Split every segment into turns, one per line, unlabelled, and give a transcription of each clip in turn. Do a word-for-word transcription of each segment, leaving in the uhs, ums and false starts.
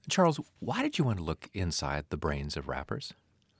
Charles, why did you want to look inside the brains of rappers?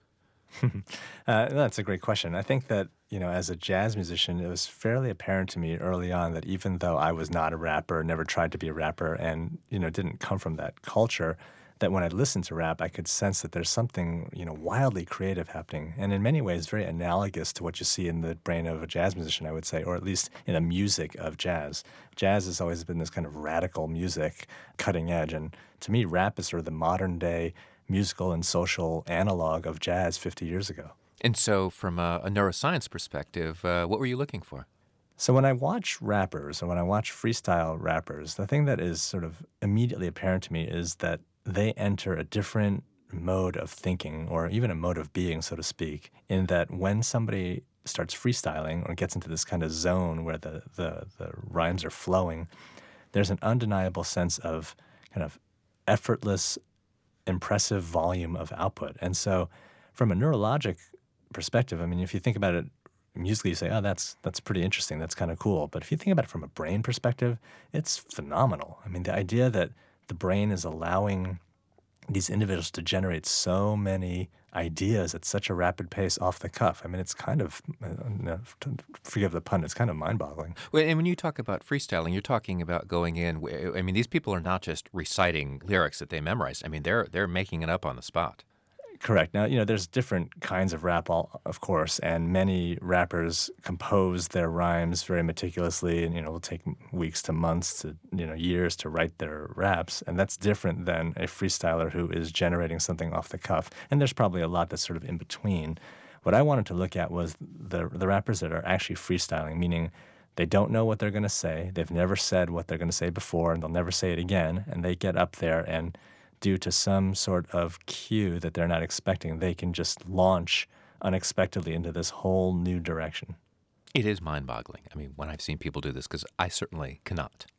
Uh, that's a great question. I think that, you know, as a jazz musician, it was fairly apparent to me early on that even though I was not a rapper, never tried to be a rapper, and, you know, didn't come from that culture, that when I listened to rap, I could sense that there's something, you know, wildly creative happening. And in many ways, very analogous to what you see in the brain of a jazz musician, I would say, or at least in the music of jazz. Jazz has always been this kind of radical music, cutting edge. And to me, rap is sort of the modern day musical and social analog of jazz fifty years ago.
And so, from a, a neuroscience perspective, uh, what were you looking for?
So when I watch rappers or when I watch freestyle rappers, the thing that is sort of immediately apparent to me is that they enter a different mode of thinking or even a mode of being, so to speak, in that when somebody starts freestyling or gets into this kind of zone where the, the, the rhymes are flowing, there's an undeniable sense of kind of effortless, impressive volume of output. And so from a neurologic perspective, I mean, if you think about it musically, you say, oh, that's that's pretty interesting. That's kind of cool. But if you think about it from a brain perspective, it's phenomenal. I mean, the idea that the brain is allowing these individuals to generate so many ideas at such a rapid pace off the cuff. I mean, it's kind of, uh, no, forgive the pun, it's kind of mind-boggling.
Well, and when you talk about freestyling, you're talking about going in. I mean, these people are not just reciting lyrics that they memorized. I mean, they're they're making it up on the spot.
Correct. Now, you know, there's different kinds of rap, all, of course, and many rappers compose their rhymes very meticulously, and, you know, it'll take weeks to months to, you know, years to write their raps, and that's different than a freestyler who is generating something off the cuff, and there's probably a lot that's sort of in between. What I wanted to look at was the the rappers that are actually freestyling, meaning they don't know what they're going to say, they've never said what they're going to say before, and they'll never say it again, and they get up there and due to some sort of cue that they're not expecting, they can just launch unexpectedly into this whole new direction.
It is mind-boggling. I mean, when I've seen people do this, because I certainly cannot.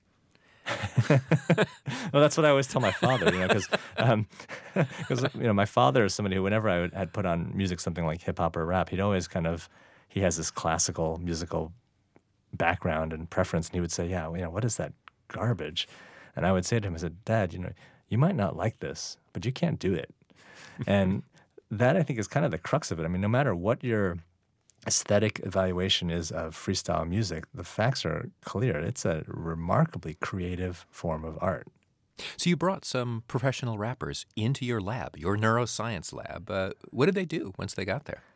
Well, that's what I always tell my father, you know, because um, you know, my father is somebody who, whenever I would, had put on music, something like hip-hop or rap, he'd always kind of, he has this classical musical background and preference, and he would say, yeah, you know, what is that garbage? And I would say to him, I said, Dad, you know, you might not like this, but you can't do it. And that, I think, is kind of the crux of it. I mean, no matter what your aesthetic evaluation is of freestyle music, the facts are clear. It's a remarkably creative form of art.
So you brought some professional rappers into your lab, your neuroscience lab. Uh, what did they do once they got there?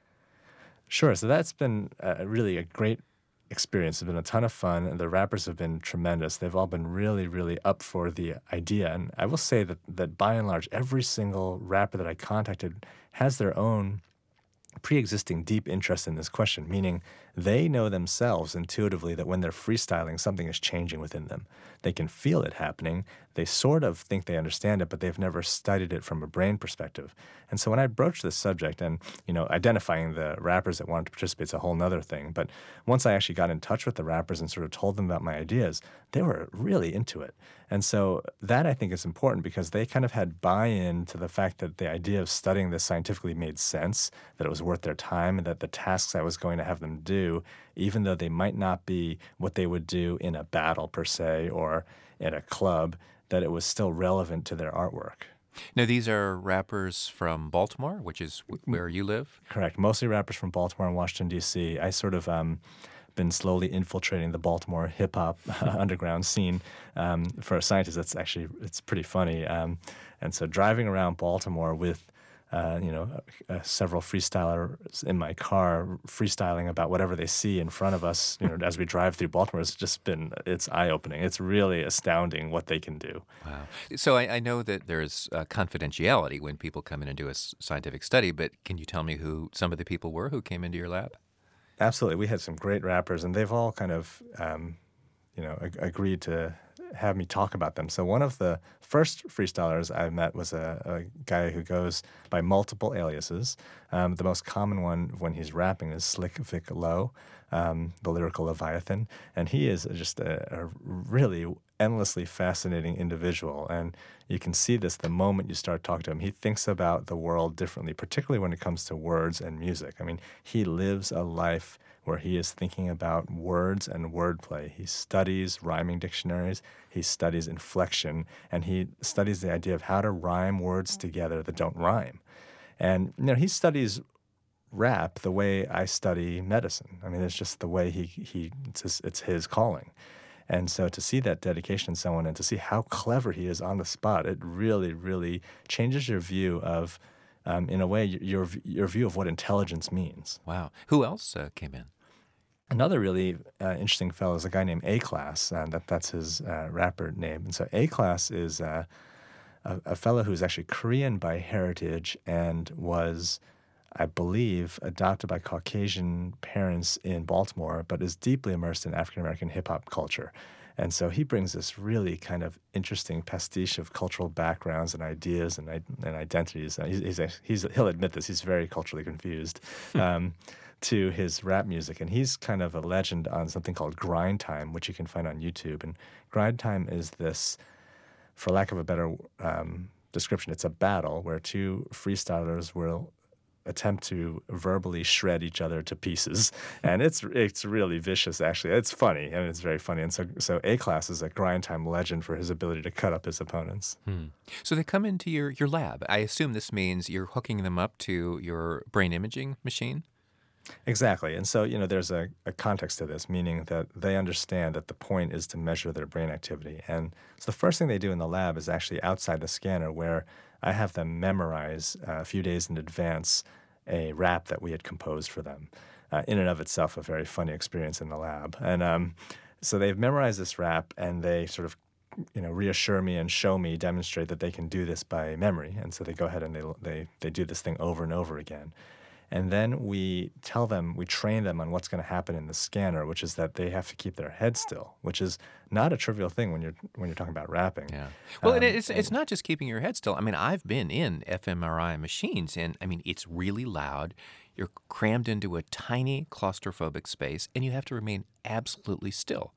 Sure. So that's been uh, really a great experience. It's been a ton of fun, and the rappers have been tremendous. They've all been really, really up for the idea. And I will say that, that by and large, every single rapper that I contacted has their own pre-existing deep interest in this question, meaning they know themselves intuitively that when they're freestyling, something is changing within them. They can feel it happening. They sort of think they understand it, but they've never studied it from a brain perspective. And so when I broached this subject, and, you know, identifying the rappers that wanted to participate is a whole nother thing, but once I actually got in touch with the rappers and sort of told them about my ideas, they were really into it. And so that, I think, is important because they kind of had buy-in to the fact that the idea of studying this scientifically made sense, that it was worth their time, and that the tasks I was going to have them do, even though they might not be what they would do in a battle per se or in a club, that it was still relevant to their artwork.
Now, these are rappers from Baltimore, which is where you live?
Correct. Mostly rappers from Baltimore and Washington, D C. I sort of um, been slowly infiltrating the Baltimore hip-hop underground scene. Um, for a scientist, that's actually, it's pretty funny. Um, and so driving around Baltimore with Uh, you know, uh, uh, several freestylers in my car freestyling about whatever they see in front of us, you know, as we drive through Baltimore. It's just been, it's eye-opening. It's really astounding what they can do.
Wow. So I, I know that there's uh, confidentiality when people come in and do a s- scientific study, but can you tell me who some of the people were who came into your lab?
Absolutely. We had some great rappers, and they've all kind of, um, you know, ag- agreed to have me talk about them. So one of the first freestylers I met was a, a guy who goes by multiple aliases. Um, the most common one when he's rapping is Slick Vic Low. um, the lyrical Leviathan, and he is just a, a really endlessly fascinating individual. And you can see this the moment you start talking to him. He thinks about the world differently, particularly when it comes to words and music. I mean, he lives a life where he is thinking about words and wordplay. He studies rhyming dictionaries, he studies inflection, and he studies the idea of how to rhyme words together that don't rhyme. And you know, he studies rap the way I study medicine. I mean, it's just the way he he it's his, it's his calling. And so to see that dedication in someone and to see how clever he is on the spot, it really, really changes your view of, um, in a way, your your view of what intelligence means.
Wow. Who else uh, came in?
Another really uh, interesting fellow is a guy named A-Class, and that, that's his uh, rapper name. And so A-Class is uh, a, a fellow who's actually Korean by heritage and was, I believe, adopted by Caucasian parents in Baltimore, but is deeply immersed in African-American hip-hop culture. And so he brings this really kind of interesting pastiche of cultural backgrounds and ideas and, and identities. Uh, he's, he's, he's, he'll admit this. He's very culturally confused. Um, to his rap music, and he's kind of a legend on something called Grind Time, which you can find on YouTube. And Grind Time is this, for lack of a better um, description, it's a battle where two freestylers will attempt to verbally shred each other to pieces, and it's it's really vicious. Actually, it's funny. I mean, it's very funny. And so, so A-Class is a Grind Time legend for his ability to cut up his opponents.
Hmm. So they come into your your lab. I assume this means you're hooking them up to your brain imaging machine.
Exactly. And so, you know, there's a, a context to this, meaning that they understand that the point is to measure their brain activity. And so the first thing they do in the lab is actually outside the scanner, where I have them memorize uh, a few days in advance a rap that we had composed for them. Uh, in and of itself, a very funny experience in the lab. And um, so they've memorized this rap, and they sort of, you know, reassure me and show me, demonstrate that they can do this by memory. And so they go ahead and they they they do this thing over and over again. And then we tell them, we train them on what's going to happen in the scanner, which is that they have to keep their head still, which is not a trivial thing when you're when you're talking about rapping.
Yeah. Well,
Um,
and it's
and-
it's not just keeping your head still. I mean, I've been in fMRI machines, and I mean, it's really loud. You're crammed into a tiny claustrophobic space, and you have to remain absolutely still.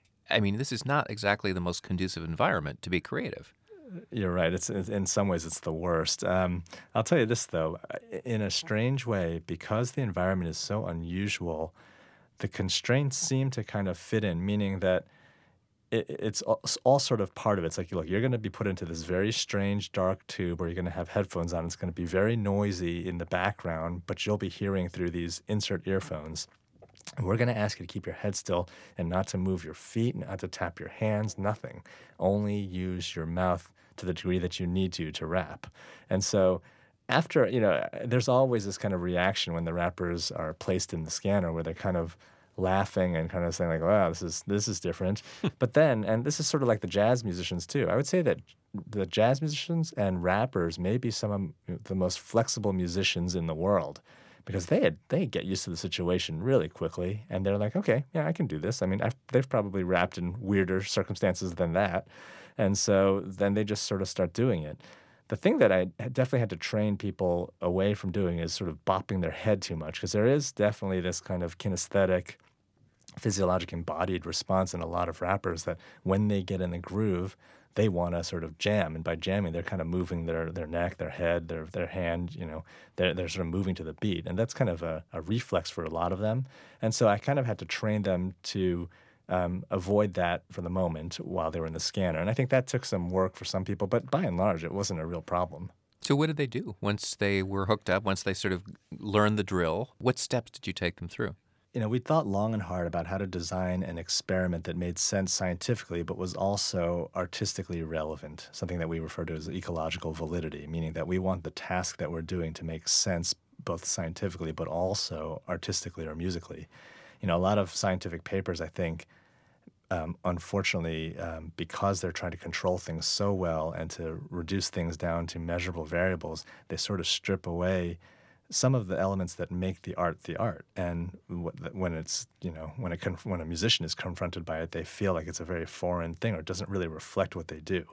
I mean, this is not exactly the most conducive environment to be creative.
You're right. It's, it's in some ways it's the worst. Um, I'll tell you this though, in a strange way, because the environment is so unusual, the constraints seem to kind of fit in, meaning that it, it's all, all sort of part of it. It's like, look, you're going to be put into this very strange dark tube where you're going to have headphones on. It's going to be very noisy in the background, but you'll be hearing through these insert earphones. And we're going to ask you to keep your head still and not to move your feet, not to tap your hands, nothing. Only use your mouth to the degree that you need to to rap. And so after, you know, there's always this kind of reaction when the rappers are placed in the scanner where they're kind of laughing and kind of saying like, wow, this is this is different. But then, and this is sort of like the jazz musicians too, I would say that the jazz musicians and rappers may be some of the most flexible musicians in the world, because they had, they get used to the situation really quickly, and they're like, okay, yeah, I can do this. I mean, I've, they've probably rapped in weirder circumstances than that, and so then they just sort of start doing it. The thing that I definitely had to train people away from doing is sort of bopping their head too much, because there is definitely this kind of kinesthetic, physiologic embodied response in a lot of rappers that when they get in the groove, they want to sort of jam. And by jamming, they're kind of moving their, their neck, their head, their their hand, you know, they're, they're sort of moving to the beat. And that's kind of a, a reflex for a lot of them. And so I kind of had to train them to um, avoid that for the moment while they were in the scanner. And I think that took some work for some people, but by and large, it wasn't a real problem.
So what did they do once they were hooked up, once they sort of learned the drill? What steps did you take them through?
You know, we thought long and hard about how to design an experiment that made sense scientifically, but was also artistically relevant, something that we refer to as ecological validity, meaning that we want the task that we're doing to make sense both scientifically but also artistically or musically. You know, a lot of scientific papers, I think, um, unfortunately, um, because they're trying to control things so well and to reduce things down to measurable variables, they sort of strip away some of the elements that make the art the art. And when it's, you know, when, it conf- when a musician is confronted by it, they feel like it's a very foreign thing or it doesn't really reflect what they do.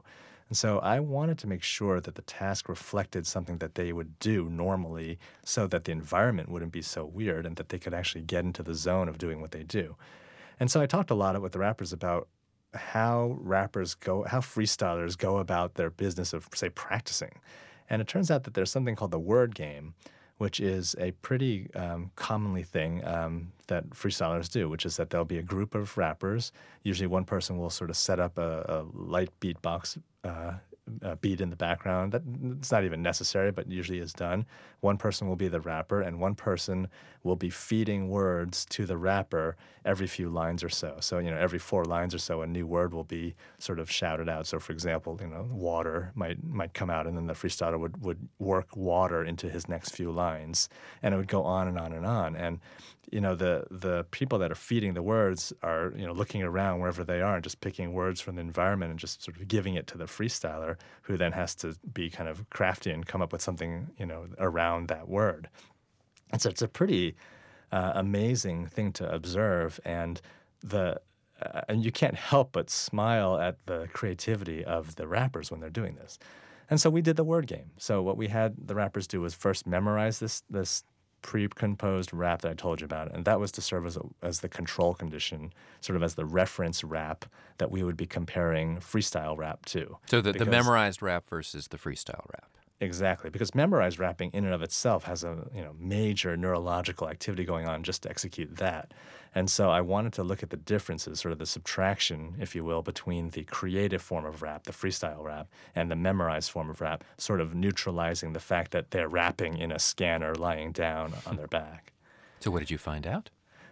And so I wanted to make sure that the task reflected something that they would do normally so that the environment wouldn't be so weird and that they could actually get into the zone of doing what they do. And so I talked a lot with the rappers about how rappers go, how freestylers go about their business of, say, practicing. And it turns out that there's something called the word game, which is a pretty um, commonly thing um, that freestylers do, which is that there'll be a group of rappers. Usually one person will sort of set up a, a light beatbox uh, a beat in the background. That, it's not even necessary, but usually is done. One person will be the rapper, and one person will be feeding words to the rapper every few lines or so. So, you know, every four lines or so, a new word will be sort of shouted out. So, for example, you know, water might might come out, and then the freestyler would, would work water into his next few lines, and it would go on and on and on. And you know, the the people that are feeding the words are, you know, looking around wherever they are and just picking words from the environment and just sort of giving it to the freestyler, who then has to be kind of crafty and come up with something, you know, around that word. And so it's a pretty uh, amazing thing to observe, and the uh, and you can't help but smile at the creativity of the rappers when they're doing this. And so we did the word game. So what we had the rappers do was first memorize this this pre-composed rap that I told you about, and that was to serve as a, as the control condition, sort of as the reference rap that we would be comparing freestyle rap to.
So the, the
Because-
memorized rap versus the freestyle rap.
Exactly, because memorized rapping in and of itself has a you know major neurological activity going on just to execute that. And so I wanted to look at the differences, sort of the subtraction, if you will, between the creative form of rap, the freestyle rap, and the memorized form of rap, sort of neutralizing the fact that they're rapping in a scanner lying down on their back.
So what did you find out?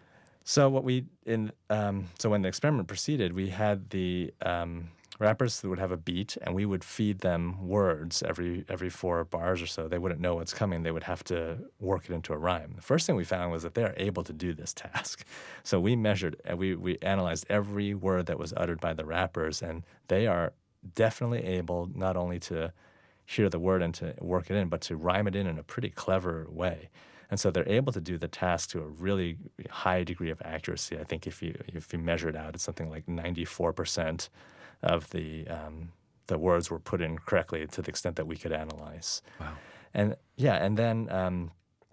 So what we in um, so when the experiment proceeded, we had the um, rappers that would have a beat, and we would feed them words every every four bars or so. They wouldn't know what's coming. They would have to work it into a rhyme. The first thing we found was that they are able to do this task. So we measured and we we analyzed every word that was uttered by the rappers, and they are definitely able not only to hear the word and to work it in, but to rhyme it in in a pretty clever way. And so they're able to do the task to a really high degree of accuracy. I think if you if you measure it out, it's something like ninety-four percent of the um, the words were put in correctly to the extent that we could analyze.
Wow.
And yeah, and then um,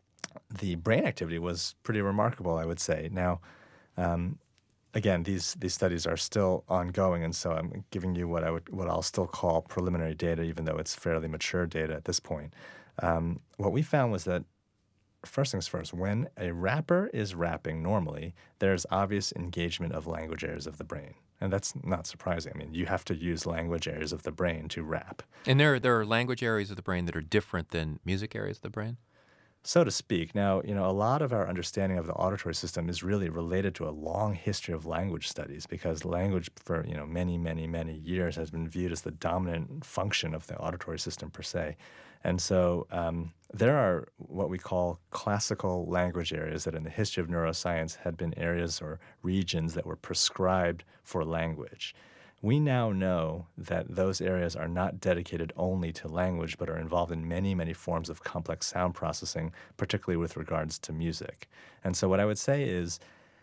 the brain activity was pretty remarkable, I would say. Now, um, again, these these studies are still ongoing, and so I'm giving you what I would what I'll still call preliminary data, even though it's fairly mature data at this point. Um, what we found was that, first things first, when a rapper is rapping normally, there's obvious engagement of language areas of the brain. And that's not surprising. I mean, you have to use language areas of the brain to rap.
And there, there are language areas of the brain that are different than music areas of the brain?
So to speak. Now, you know, a lot of our understanding of the auditory system is really related to a long history of language studies, because language for, you know, many, many, many years has been viewed as the dominant function of the auditory system per se. And so um, there are what we call classical language areas that in the history of neuroscience had been areas or regions that were prescribed for language. We now know that those areas are not dedicated only to language, but are involved in many, many forms of complex sound processing, particularly with regards to music. And so what I would say is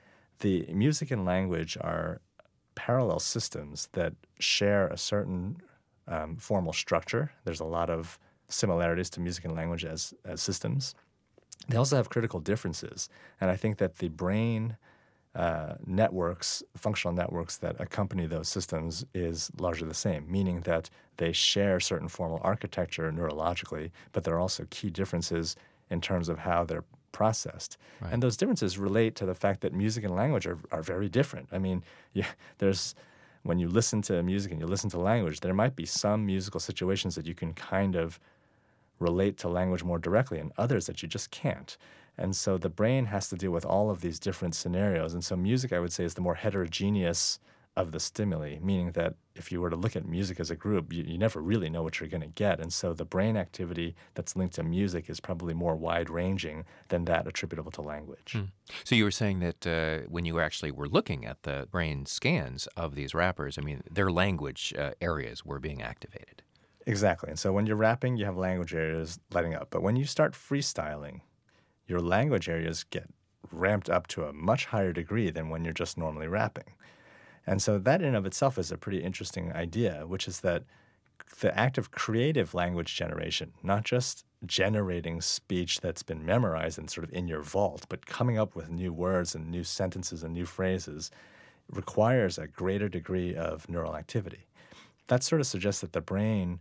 the music and language are parallel systems that share a certain um, formal structure. There's a lot of similarities to music and language as, as systems. They also have critical differences. And I think that the brain uh, networks, functional networks that accompany those systems is largely the same, meaning that they share certain formal architecture neurologically, but there are also key differences in terms of how they're processed.
Right.
And those differences relate to the fact that music and language are, are very different. I mean, yeah, there's when you listen to music and you listen to language, there might be some musical situations that you can kind of relate to language more directly and others that you just can't. And so the brain has to deal with all of these different scenarios. And so music, I would say, is the more heterogeneous of the stimuli, meaning that if you were to look at music as a group, you, you never really know what you're going to get. And so the brain activity that's linked to music is probably more wide-ranging than that attributable to language.
Hmm. So you were saying that uh, when you actually were looking at the brain scans of these rappers, I mean, their language uh, areas were being activated.
Exactly. And so when you're rapping, you have language areas lighting up. But when you start freestyling, your language areas get ramped up to a much higher degree than when you're just normally rapping. And so that in and of itself is a pretty interesting idea, which is that the act of creative language generation, not just generating speech that's been memorized and sort of in your vault, but coming up with new words and new sentences and new phrases requires a greater degree of neural activity. That sort of suggests that the brain,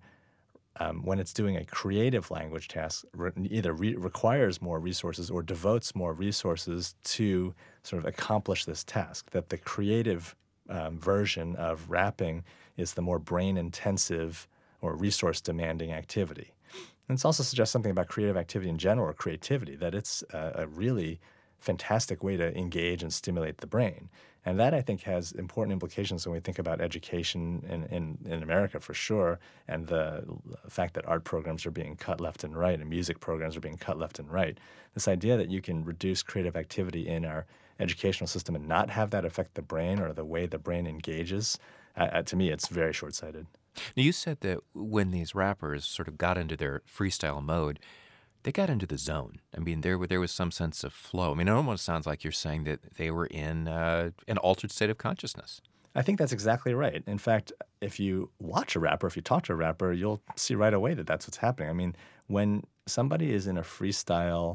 um, when it's doing a creative language task, re- either re- requires more resources or devotes more resources to sort of accomplish this task, that the creative um, version of rapping is the more brain-intensive or resource-demanding activity. And it also suggests something about creative activity in general, or creativity, that it's a, a really fantastic way to engage and stimulate the brain. And that, I think, has important implications when we think about education in, in, in America, for sure, and the fact that art programs are being cut left and right and music programs are being cut left and right. This idea that you can reduce creative activity in our educational system and not have that affect the brain or the way the brain engages, uh, to me, it's very short-sighted.
Now, you said that when these rappers sort of got into their freestyle mode, they got into the zone. I mean, there, there was some sense of flow. I mean, it almost sounds like you're saying that they were in uh, an altered state of consciousness.
I think that's exactly right. In fact, if you watch a rapper, if you talk to a rapper, you'll see right away that that's what's happening. I mean, when somebody is in a freestyle,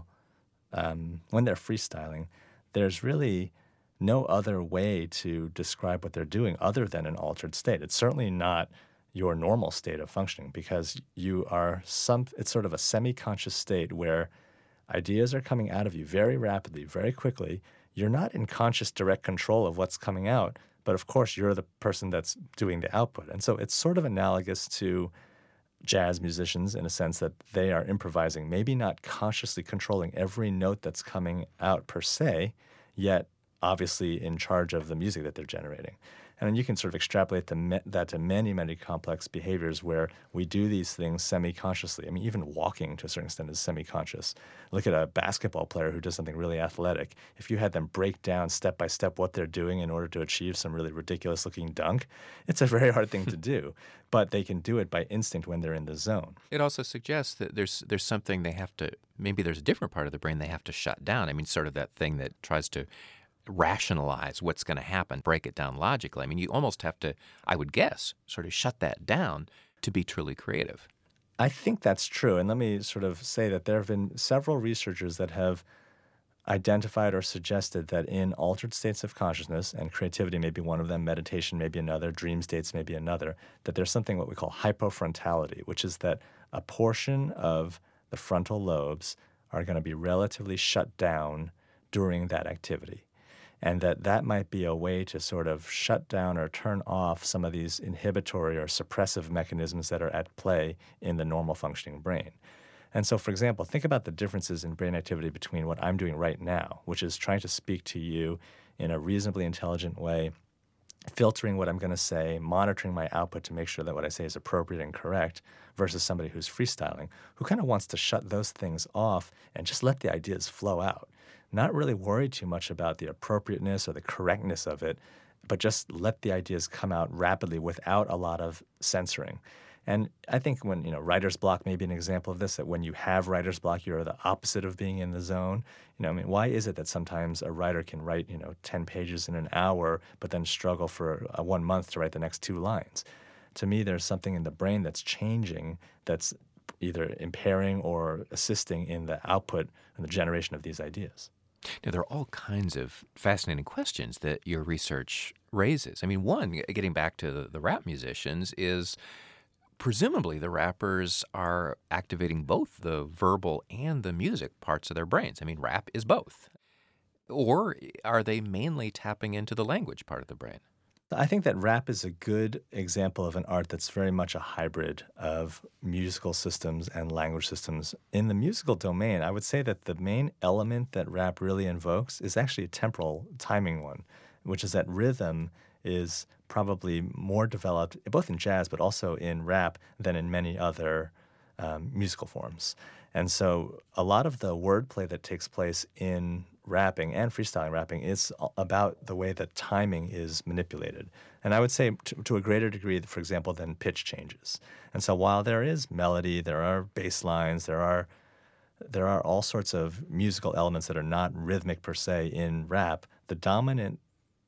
um, when they're freestyling, there's really no other way to describe what they're doing other than an altered state. It's certainly not your normal state of functioning, because you are some, it's sort of a semi-conscious state where ideas are coming out of you very rapidly, very quickly. You're not in conscious direct control of what's coming out, but of course you're the person that's doing the output. And so it's sort of analogous to jazz musicians in a sense that they are improvising, maybe not consciously controlling every note that's coming out per se, yet obviously in charge of the music that they're generating. And then you can sort of extrapolate the me- that to many, many complex behaviors where we do these things semi-consciously. I mean, even walking to a certain extent is semi-conscious. Look at a basketball player who does something really athletic. If you had them break down step by step what they're doing in order to achieve some really ridiculous-looking dunk, it's a very hard thing to do. But they can do it by instinct when they're in the zone.
It also suggests that there's there's something they have to, maybe there's a different part of the brain they have to shut down. I mean, sort of that thing that tries to rationalize what's going to happen, break it down logically. I mean, you almost have to, I would guess, sort of shut that down to be truly creative.
I think that's true. And let me sort of say that there have been several researchers that have identified or suggested that in altered states of consciousness, and creativity may be one of them, meditation may be another, dream states may be another, that there's something what we call hypofrontality, which is that a portion of the frontal lobes are going to be relatively shut down during that activity. And that that might be a way to sort of shut down or turn off some of these inhibitory or suppressive mechanisms that are at play in the normal functioning brain. And so, for example, think about the differences in brain activity between what I'm doing right now, which is trying to speak to you in a reasonably intelligent way, filtering what I'm going to say, monitoring my output to make sure that what I say is appropriate and correct, versus somebody who's freestyling, who kind of wants to shut those things off and just let the ideas flow out. Not really worry too much about the appropriateness or the correctness of it, but just let the ideas come out rapidly without a lot of censoring. And I think when, you know, writer's block may be an example of this, that when you have writer's block, you're the opposite of being in the zone. You know, I mean, why is it that sometimes a writer can write, you know, ten pages in an hour, but then struggle for uh, one month to write the next two lines? To me, there's something in the brain that's changing, that's either impairing or assisting in the output and the generation of these ideas.
Now, there are all kinds of fascinating questions that your research raises. I mean, one, getting back to the, the rap musicians, is presumably the rappers are activating both the verbal and the music parts of their brains. I mean, rap is both. Or are they mainly tapping into the language part of the brain?
I think that rap is a good example of an art that's very much a hybrid of musical systems and language systems. In the musical domain, I would say that the main element that rap really invokes is actually a temporal timing one, which is that rhythm is probably more developed, both in jazz but also in rap, than in many other um, musical forms. And so a lot of the wordplay that takes place in rapping and freestyling rapping is about the way that timing is manipulated. And I would say to, to a greater degree, for example, than pitch changes. And so while there is melody, there are bass lines, there are there are all sorts of musical elements that are not rhythmic per se in rap, the dominant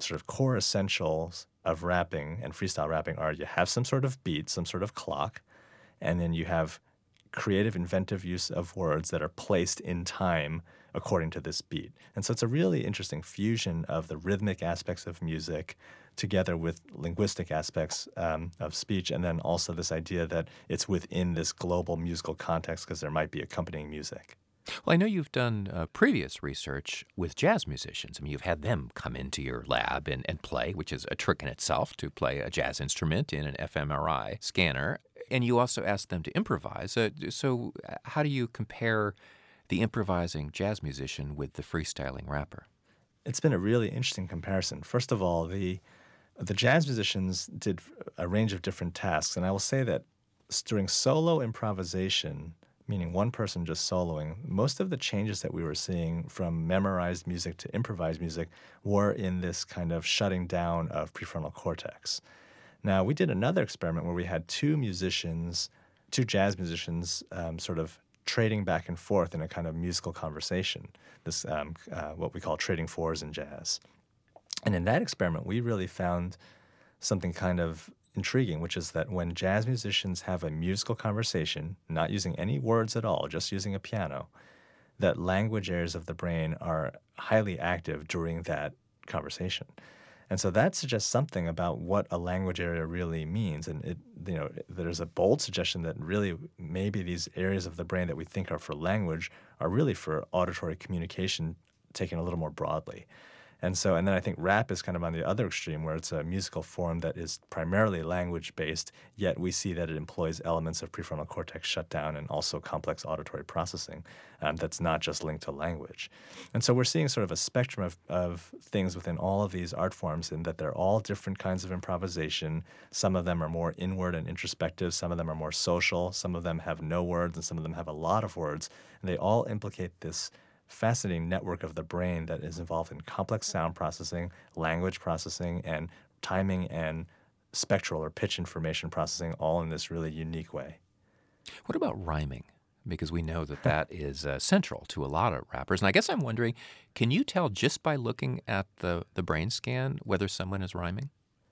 sort of core essentials of rapping and freestyle rapping are you have some sort of beat, some sort of clock, and then you have creative, inventive use of words that are placed in time according to this beat. And so it's a really interesting fusion of the rhythmic aspects of music together with linguistic aspects um, of speech, and then also this idea that it's within this global musical context because there might be accompanying music.
Well, I know you've done uh, previous research with jazz musicians. I mean, you've had them come into your lab and, and play, which is a trick in itself to play a jazz instrument in an fMRI scanner. And you also asked them to improvise. Uh, so how do you compare the improvising jazz musician with the freestyling rapper?
It's been a really interesting comparison. First of all, the the jazz musicians did a range of different tasks, and I will say that during solo improvisation, meaning one person just soloing, most of the changes that we were seeing from memorized music to improvised music were in this kind of shutting down of prefrontal cortex. Now, we did another experiment where we had two musicians, two jazz musicians, um, sort of trading back and forth in a kind of musical conversation, this um, uh, what we call trading fours in jazz. And in that experiment, we really found something kind of intriguing, which is that when jazz musicians have a musical conversation, not using any words at all, just using a piano, that language areas of the brain are highly active during that conversation. And so that suggests something about what a language area really means. And it, you know, there's a bold suggestion that really maybe these areas of the brain that we think are for language are really for auditory communication taken a little more broadly. And so, and then I think rap is kind of on the other extreme, where it's a musical form that is primarily language-based, yet we see that it employs elements of prefrontal cortex shutdown and also complex auditory processing um, that's not just linked to language. And so we're seeing sort of a spectrum of, of things within all of these art forms, in that they're all different kinds of improvisation. Some of them are more inward and introspective. Some of them are more social. Some of them have no words, and some of them have a lot of words. And they all implicate this fascinating network of the brain that is involved in complex sound processing, language processing, and timing and spectral or pitch information processing, all in this really unique way.
What about rhyming? Because we know that that is uh, central to a lot of rappers. And I guess I'm wondering, can you tell just by looking at the, the brain scan whether someone is rhyming?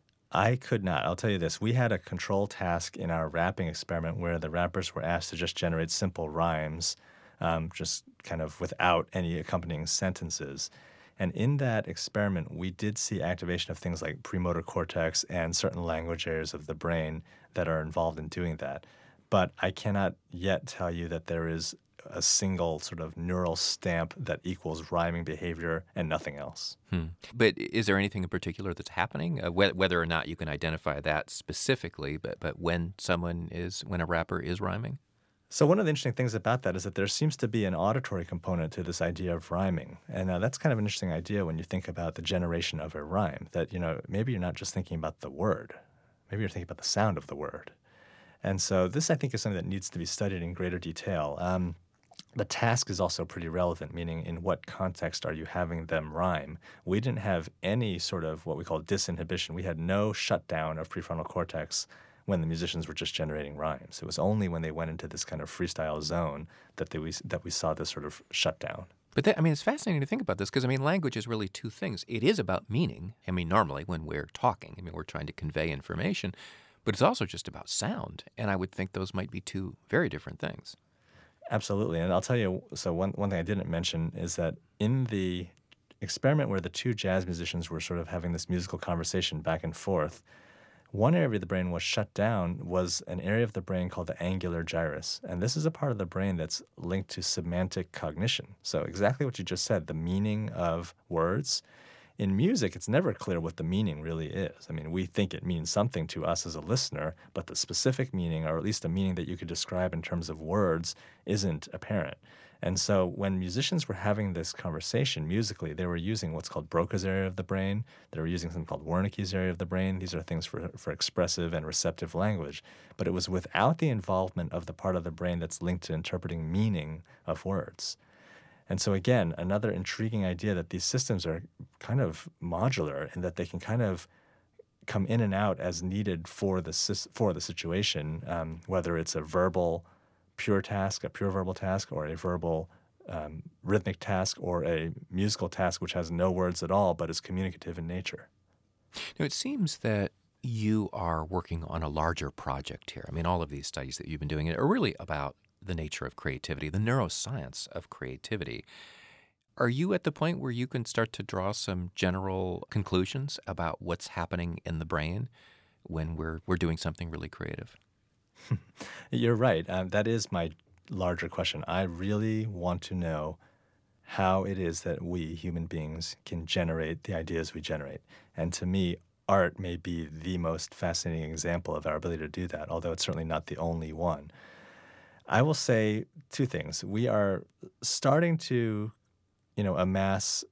I could not. I'll tell you this. We had a control task in our rapping experiment where the rappers were asked to just generate simple rhymes, um, just kind of without any accompanying sentences. And in that experiment, we did see activation of things like premotor cortex and certain language areas of the brain that are involved in doing that. But I cannot yet tell you that there is a single sort of neural stamp that equals rhyming behavior and nothing else.
Hmm. But is there anything in particular that's happening, uh, wh- whether or not you can identify that specifically, but, but when someone is, when a rapper is rhyming?
So one of the interesting things about that is that there seems to be an auditory component to this idea of rhyming. And uh, that's kind of an interesting idea when you think about the generation of a rhyme, that, you know, maybe you're not just thinking about the word. Maybe you're thinking about the sound of the word. And so this, I think, is something that needs to be studied in greater detail. Um, the task is also pretty relevant, meaning in what context are you having them rhyme? We didn't have any sort of what we call disinhibition. We had no shutdown of prefrontal cortex when the musicians were just generating rhymes. It was only when they went into this kind of freestyle zone that they, we, that we saw this sort of shutdown.
But that, I mean, it's fascinating to think about this because, I mean, language is really two things. It is about meaning. I mean, normally when we're talking, I mean, we're trying to convey information, but it's also just about sound. And I would think those might be two very different things.
Absolutely. And I'll tell you, so one, one thing I didn't mention is that in the experiment where the two jazz musicians were sort of having this musical conversation back and forth, one area of the brain was shut down was an area of the brain called the angular gyrus. And this is a part of the brain that's linked to semantic cognition. So exactly what you just said, the meaning of words. In music, it's never clear what the meaning really is. I mean, we think it means something to us as a listener, but the specific meaning, or at least a meaning that you could describe in terms of words, isn't apparent. And so when musicians were having this conversation musically, they were using what's called Broca's area of the brain. They were using something called Wernicke's area of the brain. These are things for, for expressive and receptive language. But it was without the involvement of the part of the brain that's linked to interpreting meaning of words. And so again, another intriguing idea that these systems are kind of modular and that they can kind of come in and out as needed for the, for the situation, um, whether it's a verbal pure task, a pure verbal task, or a verbal um, rhythmic task, or a musical task which has no words at all but is communicative in nature.
Now, it seems that you are working on a larger project here. I mean, all of these studies that you've been doing are really about the nature of creativity, the neuroscience of creativity. Are you at the point where you can start to draw some general conclusions about what's happening in the brain when we're we're doing something really creative?
You're right. Um, that is my larger question. I really want to know how it is that we, human beings, can generate the ideas we generate. And to me, art may be the most fascinating example of our ability to do that, although it's certainly not the only one. I will say two things. We are starting to, you know, amass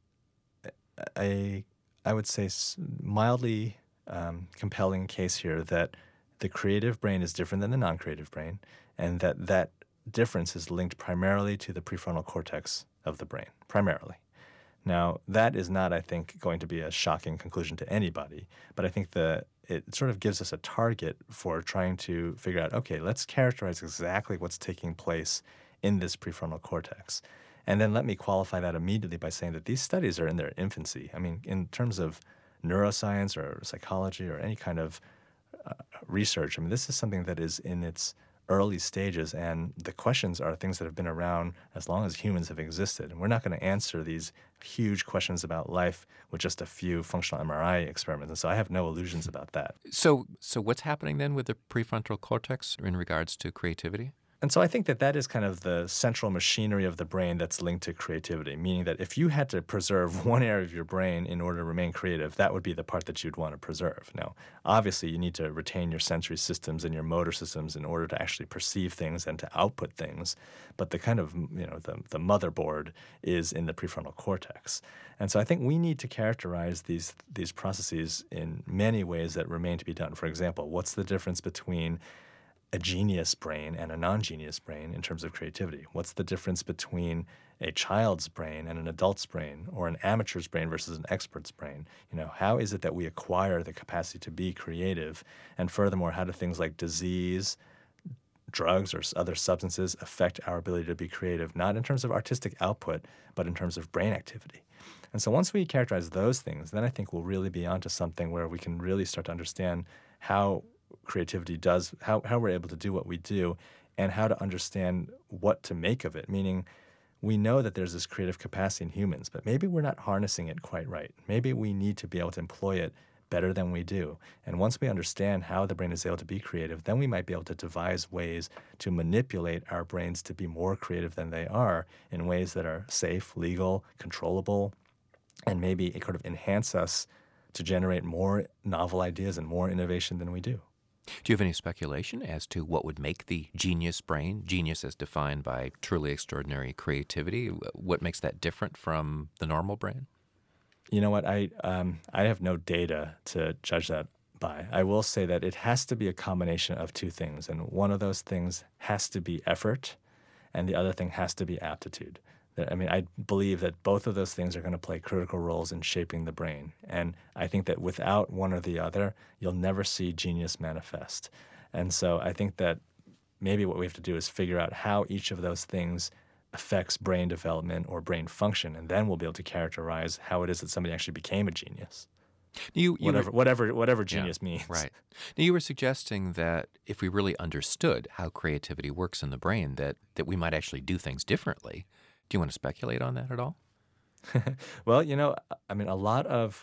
a, I would say, s- mildly um, compelling case here that the creative brain is different than the non-creative brain, and that that difference is linked primarily to the prefrontal cortex of the brain, primarily. Now, that is not, I think, going to be a shocking conclusion to anybody, but I think the it sort of gives us a target for trying to figure out, okay, let's characterize exactly what's taking place in this prefrontal cortex. And then let me qualify that immediately by saying that these studies are in their infancy. I mean, in terms of neuroscience or psychology or any kind of uh, research, I mean, this is something that is in its early stages, and the questions are things that have been around as long as humans have existed. And we're not going to answer these huge questions about life with just a few functional M R I experiments. And so I have no illusions about that.
So, so what's happening then with the prefrontal cortex in regards to creativity?
And so I think that that is kind of the central machinery of the brain that's linked to creativity, meaning that if you had to preserve one area of your brain in order to remain creative, that would be the part that you'd want to preserve. Now, obviously, you need to retain your sensory systems and your motor systems in order to actually perceive things and to output things. But the kind of, you know, the, the motherboard is in the prefrontal cortex. And so I think we need to characterize these, these processes in many ways that remain to be done. For example, what's the difference between a genius brain and a non-genius brain in terms of creativity? What's the difference between a child's brain and an adult's brain, or an amateur's brain versus an expert's brain? You know, how is it that we acquire the capacity to be creative? And furthermore, how do things like disease, drugs, or s- other substances affect our ability to be creative, not in terms of artistic output, but in terms of brain activity? And so once we characterize those things, then I think we'll really be onto something where we can really start to understand how creativity does, how, how we're able to do what we do, and how to understand what to make of it. Meaning, we know that there's this creative capacity in humans, but maybe we're not harnessing it quite right. Maybe we need to be able to employ it better than we do. And once we understand how the brain is able to be creative, then we might be able to devise ways to manipulate our brains to be more creative than they are in ways that are safe, legal, controllable, and maybe it kind of enhance us to generate more novel ideas and more innovation than we do.
Do you have any speculation as to what would make the genius brain, genius as defined by truly extraordinary creativity, what makes that different from the normal brain?
You know what? I um, I have no data to judge that by. I will say that it has to be a combination of two things, and one of those things has to be effort, and the other thing has to be aptitude. That- I mean, I believe that both of those things are going to play critical roles in shaping the brain, and I think that without one or the other, you'll never see genius manifest. And so I think that maybe what we have to do is figure out how each of those things affects brain development or brain function, and then we'll be able to characterize how it is that somebody actually became a genius.
You, you were,
Whatever, whatever, whatever
yeah,
genius means.
right. Now, you were suggesting that if we really understood how creativity works in the brain, that, that we might actually do things differently. Do you want to speculate on that at all?
Well, you know, I mean, a lot of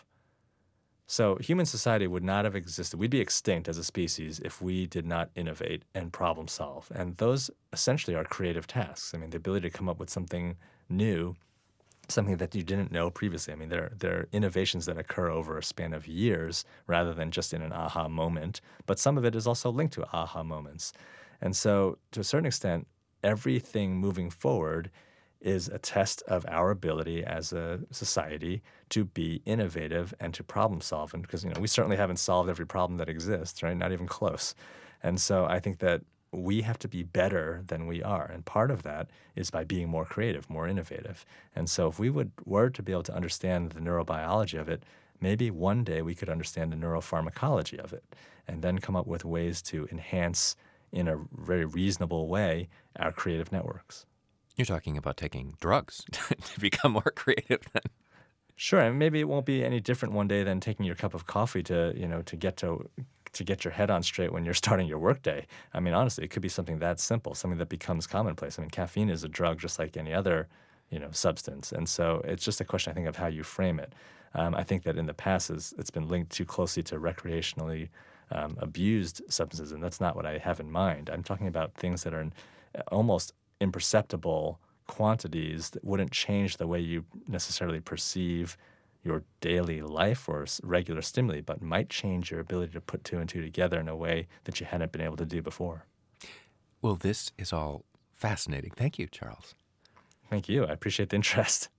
so human society would not have existed. We'd be extinct as a species if we did not innovate and problem solve. And those essentially are creative tasks. I mean, the ability to come up with something new, something that you didn't know previously. I mean, there, there are innovations that occur over a span of years rather than just in an aha moment. But some of it is also linked to aha moments. And so, to a certain extent, everything moving forward is a test of our ability as a society to be innovative and to problem solve. And because, you know, we certainly haven't solved every problem that exists, right? Not even close. And so I think that we have to be better than we are. And part of that is by being more creative, more innovative. And so if we would were to be able to understand the neurobiology of it, maybe one day we could understand the neuropharmacology of it and then come up with ways to enhance in a very reasonable way our creative networks.
You're talking about taking drugs to become more creative then.
Sure, and maybe it won't be any different one day than taking your cup of coffee to, you know, to get to to get your head on straight when you're starting your workday. I mean, honestly, it could be something that simple, something that becomes commonplace. I mean, caffeine is a drug just like any other, you know, substance, and so it's just a question, I think, of how you frame it. Um, I think that in the past, is it's been linked too closely to recreationally um, abused substances, and that's not what I have in mind. I'm talking about things that are in almost imperceptible quantities that wouldn't change the way you necessarily perceive your daily life or s- regular stimuli, but might change your ability to put two and two together in a way that you hadn't been able to do before.
Well, this is all fascinating. Thank you, Charles.
Thank you. I appreciate the interest.